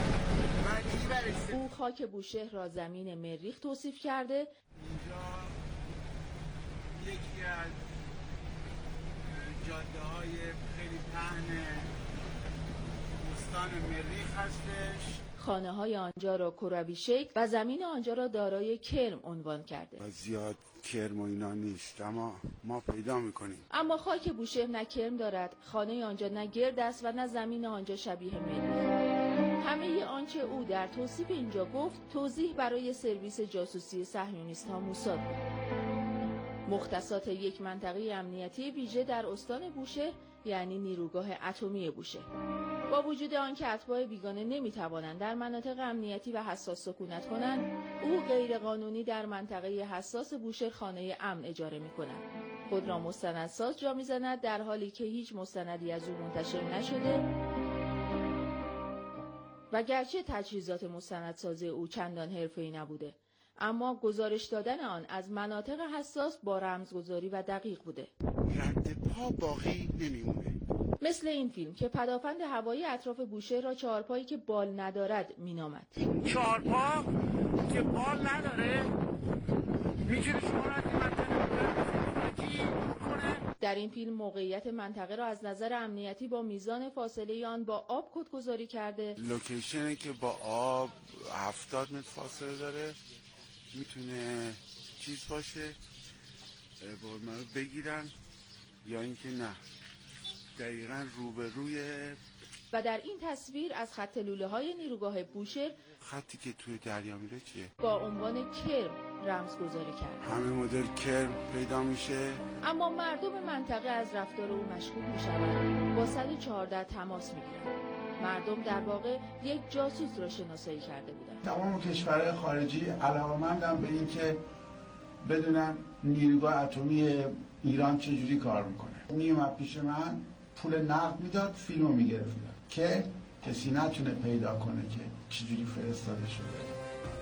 او خاک بوشهر را زمین مریخ توصیف کرده. اینجا یکی از جاده های خیلی پهن استان مریخ هستش. خانه های آنجا را کروی شکل و زمین آنجا را دارای کرم عنوان کرده. زیاد کرم و اینا نیست اما ما پیدا میکنیم. اما خاک بوشهر نه کرم دارد، خانه آنجا نه گرد است و نه زمین آنجا شبیه مریخ. همه آنچه او در توصیف اینجا گفت توضیح برای سرویس جاسوسی صهیونیست ها موساد بود. مختصات یک منطقه امنیتی ویژه در استان بوشهر یعنی نیروگاه اتمی بوشهر. با وجود آنکه اتباع بیگانه نمیتوانند در مناطق امنیتی و حساس سکونت کنند، او غیرقانونی در منطقه حساس بوشهر خانه امن اجاره میکند. خود را مستندساز جا میزند در حالی که هیچ مستندی از او منتشر نشده و گرچه تجهیزات مستندسازی او چندان حرفه‌ای نبوده، اما گزارش دادن آن از مناطق حساس با رمزگذاری و دقیق بوده. رد پا باقی نمیمونه. مثل این فیلم که پدافند هوایی اطراف بوشهر را چهارپایی که بال ندارد مینامد. چهارپا که بال نداره میتونه شما را از در این فیلم موقعیت منطقه را از نظر امنیتی با میزان فاصله آن با آب کدگذاری کرده. لوکیشنی که با آب هفتاد متر فاصله داره میتونه چیز باشه برمه رو بگیرن یا اینکه نه دقیقا روبروی. و در این تصویر از خط لوله های نیروگاه بوشهر خطی که توی دریا میره چیه؟ با عنوان کرم رمزگذاری کرد. همه مدل کرم پیدا میشه. اما مردم منطقه از رفتار او مشغول میشوند. با صد و چهارده تماس میگیرند. مردم در واقع یک جاسوس را شناسایی کرده بودند. تمام کشورهای خارجی علاقه‌مندن به این که بدونن نیروگاه اتمی ایران چجوری کار میکنه. میومد پیش من پول نقد میداد، فیلمو میگرفت که کسی نتونه پیدا کنه که چجوری فرستاده شده.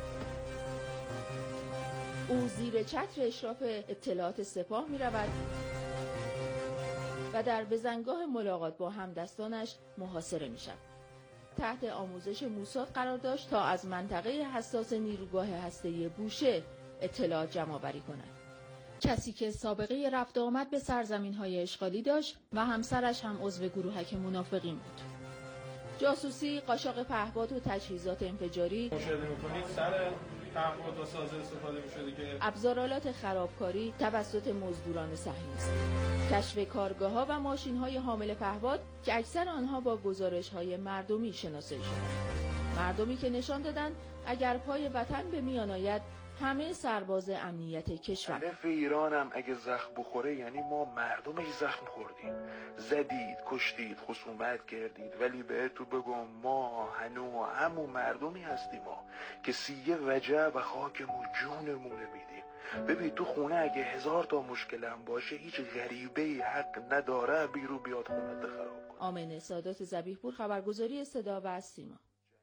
او زیر چتر اشراف اطلاعات سپاه می رود و در بزنگاه ملاقات با همدستانش محاصره می شود. تحت آموزش موساد قرار داشت تا از منطقه حساس نیروگاه هسته‌ای بوشهر اطلاعات جمع آوری کند. کسی که سابقه رفت آمد به سرزمین‌های اشغالی داشت و همسرش هم عضو گروهک منافقین بود. جاسوسی، قاچاق پهپاد و تجهیزات انفجاری، مشاهده می‌کنید سر پهپاد و ساز استفاده می‌شده که ابزارالات خرابکاری توسط مزدوران صهیونیست، کشف کارگاه‌ها و ماشین‌های حامل پهپاد که اکثر آنها با گزارش‌های مردمی شناسایی شدند. مردمی که نشان دادند اگر پای وطن به میان آید همه سرباز امنیت کشور. هدف ایرانم اگه زخم بخوره یعنی ما مردمش زخم خوردیم. زدید، کشتید، خصومت کردید، ولی بهتون بگم ما هنو همون مردمی هستیم ما که سیه وجه و خاکمون جونمونه میدیم. ببین تو خونه اگه هزار تا مشکلم باشه هیچ غریبه‌ای حق نداره بیرو بیاد خونت خراب کنه. آمنه سادات ذبیح‌پور، خبرگزاری صدا و سیما.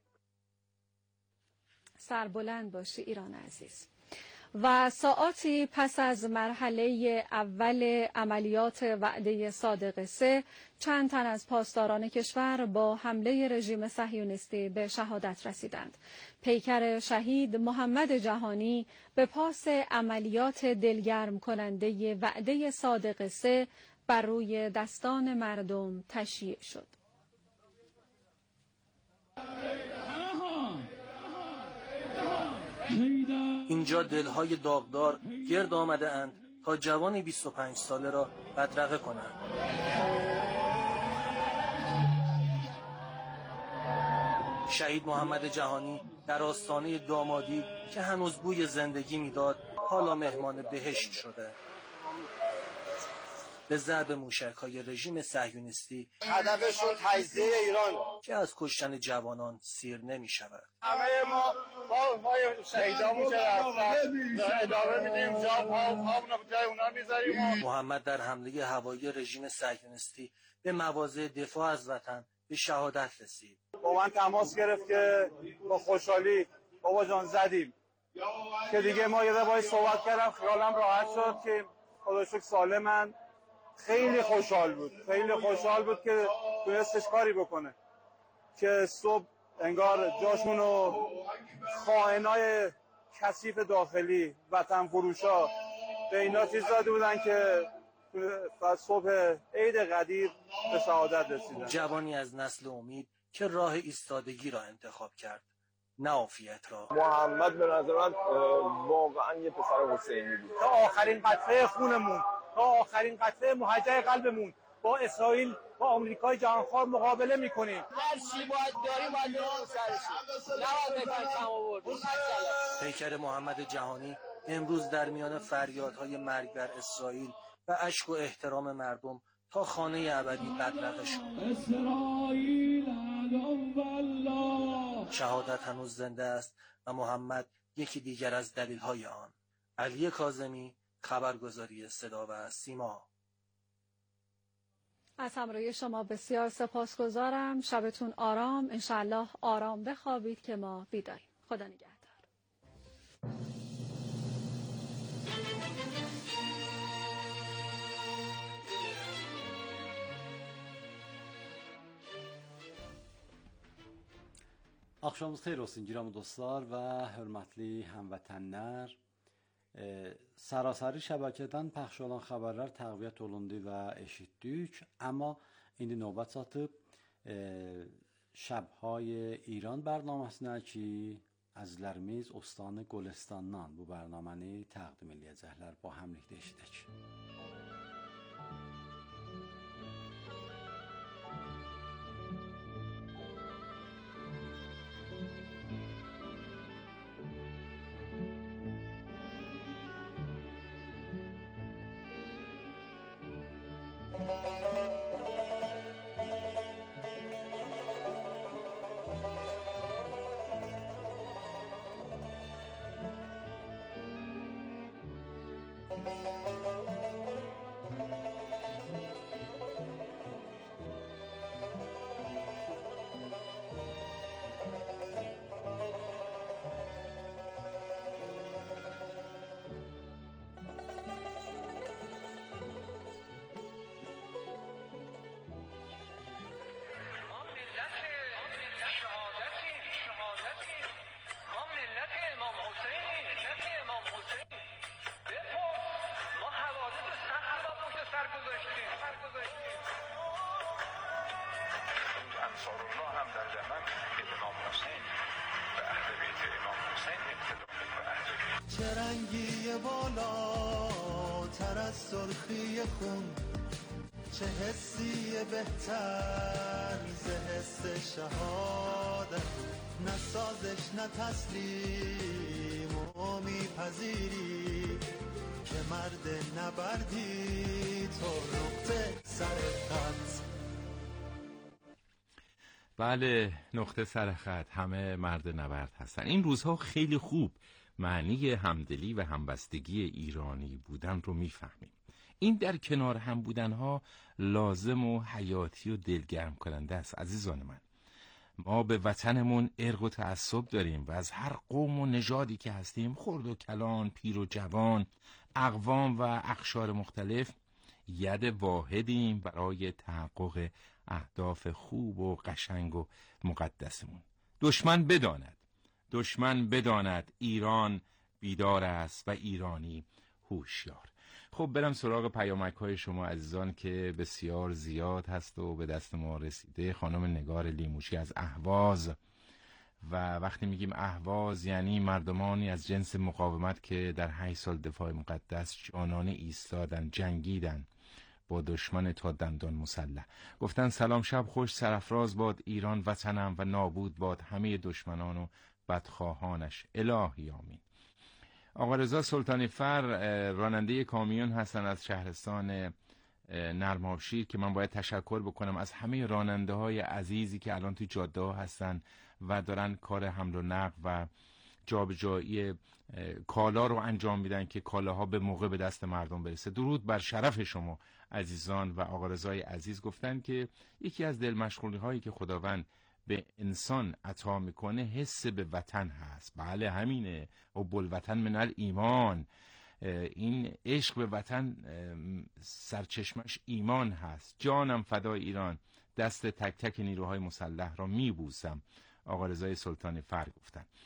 سربلند باشی ایران عزیز. و ساعاتی پس از مرحله اول عملیات وعده صادق سه، چند تن از پاسداران کشور با حمله رژیم صهیونیستی به شهادت رسیدند. پیکر شهید محمد جهانی به پاس عملیات دلگرم کننده وعده صادق سه بر روی دستان مردم تشییع شد. اینجا دلهای داغدار گرد آمده اند تا جوانی بیست و پنج ساله را بدرقه کنند. شهید محمد جهانی در آستانه دامادی که هنوز بوی زندگی میداد حالا مهمان بهشت شده. به ضرب موشک‌های رژیم صهیونیستی هدفشون تجزیه ایران که از کشتن جوانان سیر نمی‌شود. همه ما ما ما شهیدامون چرا ادامه میدیم جا پا پا جای اونا میذاریم. محمد در حمله هوایی رژیم صهیونیستی به مواضع دفاع از وطن به شهادت رسید. با من تماس گرفت که با خوشحالی بابا جان زدیم که دیگه ما یه دفعه صحبت کردم خیالم راحت شد که خدا شکر سالمن. خیلی خوشحال بود خیلی خوشحال بود که تونستش کاری بکنه که صبح انگار جاشونو خائنای کثیف داخلی وطن فروشا به اینا چیز داده بودن که و صبح عید قدیر به شهادت رسیدن. جوانی از نسل امید که راه ایستادگی را انتخاب کرد، نه عافیت را. محمد به نظر من واقعا یه پسر حسینی بود. تا آخرین قطره خونمون، تا آخرین قطره مهجر قلبمون با اسرائیل، با آمریکای جهانخوار مقابله میکنیم. هر چی باید داریم باید برام سرشون. نباید بکنیم کم آوردیم. پیکر محمد جهانی امروز در میان فریادهای مرگ بر اسرائیل و اشک و احترام مردم تا خانه ابدی بدرقه شد. اسرائیل عدو الله. شهادت هنوز زنده است و محمد یکی دیگر از دلیل‌های آن. علی کاظمی، خبرگزاری صدا و سیما. از همراهی شما بسیار سپاسگزارم. شبتون آرام، انشالله آرام بخوابید که ما بیداریم. خدا نگهدار. Axşamınız xeyir olsun giram dostlar və hörmətli həmvətənlər. Sarasari şəbəkədən pəxş olan xəbərlər təqviyyət olundu və eşitdik. Amma indi növbət çatıb Şəbhay İran bərnaməsinə ki, əzizlərimiz Ostani Qolestandan bu bərnaməni təqdim edəcəklər. Bu həmlikdə eşidək. چه رنگی بالاتر از سرخی خون، چه حسی بهتر ز حس شهادت، نه سازش نه تسلیم و میپذیری که مرد نبردی تو نقطه سر خط. بله، نقطه سر خط، همه مرد نبرد هستن. این روزها خیلی خوب معنی همدلی و همبستگی ایرانی بودن رو میفهمیم. این در کنار هم بودنها لازم و حیاتی و دلگرم کننده است. عزیزان من، ما به وطنمون ارق و تعصب داریم و از هر قوم و نژادی که هستیم، خرد و کلان، پیر و جوان، اقوام و اقشار مختلف، ید واحدیم برای تحقق اهداف خوب و قشنگ و مقدسمون. دشمن بداند دشمن بداند ایران بیدار است و ایرانی هوشیار. خب برم سراغ پیامک های شما عزیزان که بسیار زیاد هست و به دست ما رسیده. خانم نگار لیموشی از اهواز، و وقتی میگیم اهواز یعنی مردمانی از جنس مقاومت که در هشت سال دفاع مقدس جانانه ایستادن، جنگیدن با دشمن تا دندان مسلح. گفتن سلام، شب خوش، سرافراز باد ایران وطنم و نابود باد همه دشمنان و بدخواهانش، الهی آمین. آقا رضا سلطانی فر راننده کامیون هستن از شهرستان نرمابشیر که من باید تشکر بکنم از همه راننده های عزیزی که الان توی جاده ها هستن و دارن کار حمل و نقل و جابجایی کالا رو انجام میدن که کالاها به موقع به دست مردم برسه. درود بر شرف شما عزیزان. و آقا رضای عزیز گفتن که یکی از دل مشغولی هایی که خداوند به انسان عطا میکنه حس به وطن هست. بله همینه، حب الوطن من الایمان. این عشق به وطن سرچشمش ایمان هست. جانم فدای ایران، دست تک تک نیروهای مسلح را میبوسم. آقا رضای سلطانی فر گفتن.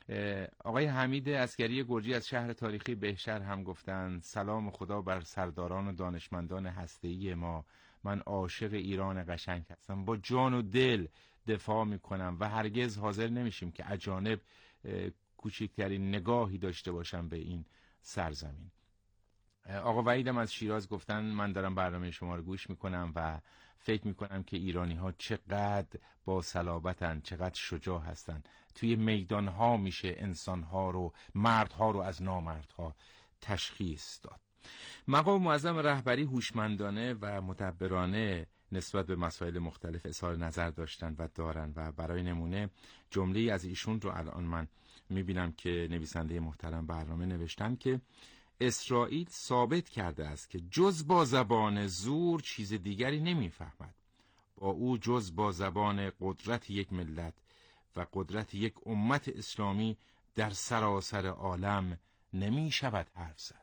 آقای حمید عسگری گرجی از شهر تاریخی بهشهر هم گفتند سلام خدا بر سرداران و دانشمندان هسته‌ای ما. من عاشق ایران قشنگ هستم، با جان و دل دفاع میکنم و هرگز حاضر نمیشیم که اجانب کوچکترین نگاهی داشته باشم به این سرزمین. آقا وحیدم از شیراز گفتن من دارم برنامه شما رو گوش میکنم و فکر میکنم که ایرانی ها چقدر با صلابتن، چقدر شجاع هستن. توی میدان ها میشه انسان ها رو، مرد ها رو از نامرد ها تشخیص داد. مقام معظم رهبری هوشمندانه و مدبرانه نسبت به مسائل مختلف اظهار نظر داشتن و دارن و برای نمونه جمله‌ای از ایشون رو الان من میبینم که نویسنده محترم برنامه نوشتن که اسرائیل ثابت کرده است که جز با زبان زور چیز دیگری نمیفهمد. با او جز با زبان قدرت یک ملت و قدرت یک امت اسلامی در سراسر عالم نمی شود حرف زد.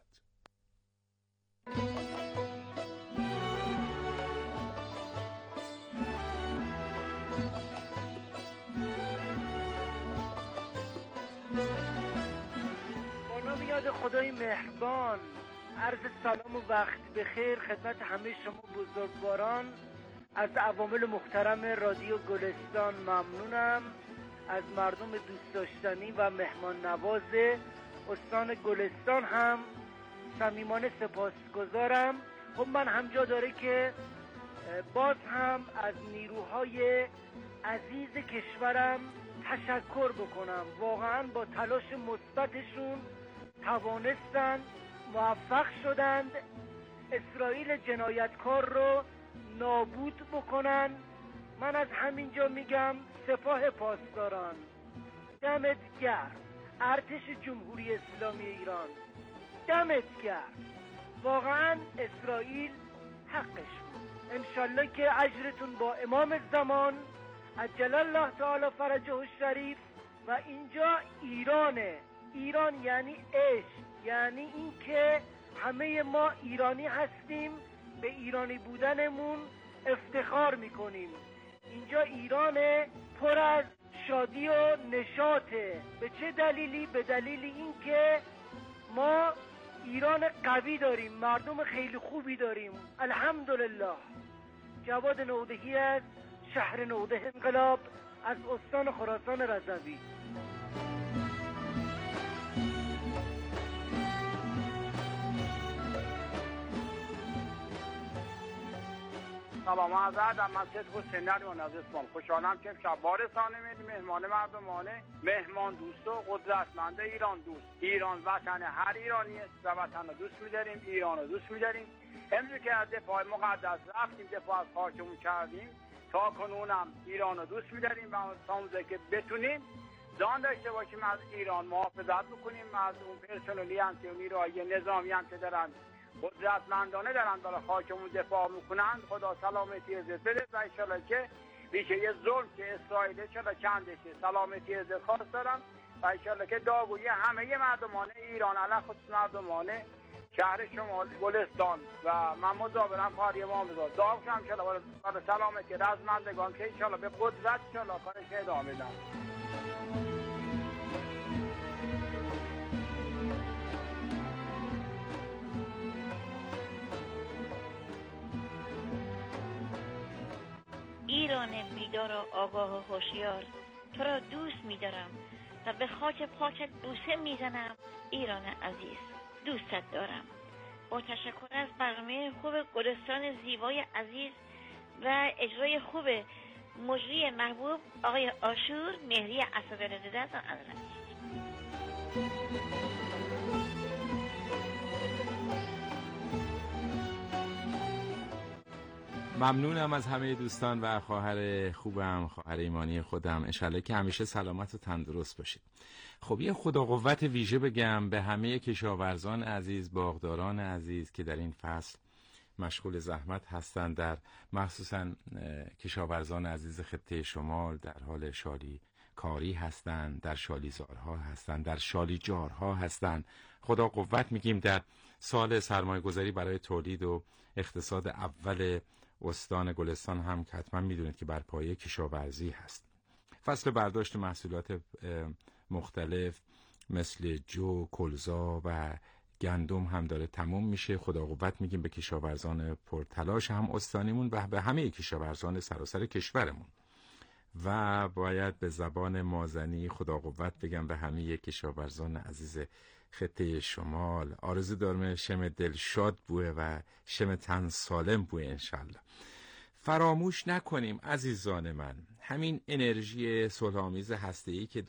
یاد خدای مهربان، عرض سلام و وقت بخیر خدمت همه شما بزرگواران. از عوامل محترم رادیو گلستان ممنونم. از مردم دوست داشتنی و مهمان نواز استان گلستان هم صمیمانه سپاسگزارم. خب من همجا داره که باز هم از نیروهای عزیز کشورم تشکر بکنم. واقعا با تلاش مثبتشون توانستند، موفق شدند اسرائیل جنایتکار رو نابود بکنن. من از همینجا میگم سپاه پاسداران دمت گرم، ارتش جمهوری اسلامی ایران دمت گرم. واقعا اسرائیل حقش بود. انشالله که اجرتون با امام زمان عجل الله تعالی فرجه الشریف. و اینجا ایرانه. ایران یعنی عشق، یعنی این که همه ما ایرانی هستیم، به ایرانی بودنمون افتخار میکنیم. اینجا ایرانه، پر از شادی و نشاطه. به چه دلیلی؟ به دلیل این که ما ایران قوی داریم، مردم خیلی خوبی داریم الحمدلله. جواد نودهی از شهر نوده انقلاب از استان خراسان رضوی. سلام عرض در مسجد حسین علیون از اسلام. خوشحالم که شب وارثانه مهمان مردمانه، مهمان دوست و قدرتمند ایران دوست. ایران وطن هر ایرانی است و وطن رو دوست می‌داریم، ایران رو دوست می‌داریم. امروز که از دفاع مقدس رفتیم، دفاع از خاکمون کردیم، تا کنونم ایران رو دوست می‌داریم و تا اونجایی که بتونیم جان داشته باشیم از ایران محافظت بکنیم. از اون پرسنلی هم که نیروهای نظامی هم که دارن قدرتمندانه دارن برای خاکمون دفاع میکنن، خدا سلامتی عزت بده و انشالله که ریشه یه ظلم که اسرائیل انشالله کندشه. سلامتی عزت خواست دارم و انشالله که داوری همه مردمان ایران علی خصوص مردمان شهر شمال گلستان و من مزاورم کاری ما بذار داغ شم انشالله برای سلامتی رزمندگان که انشالله به قدرت انشالله کارش ادامه بدن. ایران بیدار و آگاه و هوشیار، تو را دوست می‌دارم و به خاک پاکت بوسه میزنم. ایران عزیز، دوستت دارم. با تشکر از برنامه خوب گلستان زیبای عزیز و اجرای خوب مجری محبوب آقای آشور مهری اسدالله از عزیز. ممنونم از همه دوستان و خواهر خوبم، خواهر ایمانی خودم. انشالله که همیشه سلامت و تندرست باشید. خب یه خدا قوت ویژه بگم به همه کشاورزان عزیز، باغداران عزیز که در این فصل مشغول زحمت هستند، در مخصوصا کشاورزان عزیز خطه شمال در حال شالی کاری هستند، در شالیزارها هستند، در شالیجارها هستند. خدا قوت میگیم در سال سرمایه گذاری برای تولید و اقتصاد اول استان گلستان هم که حتما میدونید که بر پایه کشاورزی هست. فصل برداشت محصولات مختلف مثل جو، کلزا و گندم هم داره تموم میشه. خدا قوت میگیم به کشاورزان پرتلاش هم استانیمون و به همه کشاورزان سراسر کشورمون. و باید به زبان مازنی خدا قوت بگم به همه کشاورزان عزیز خطه شمال. آرزو دارم شم دل شاد بوه و شم تن سالم بوه انشالله. فراموش نکنیم عزیزان من همین انرژی صلح‌آمیز هسته‌ای که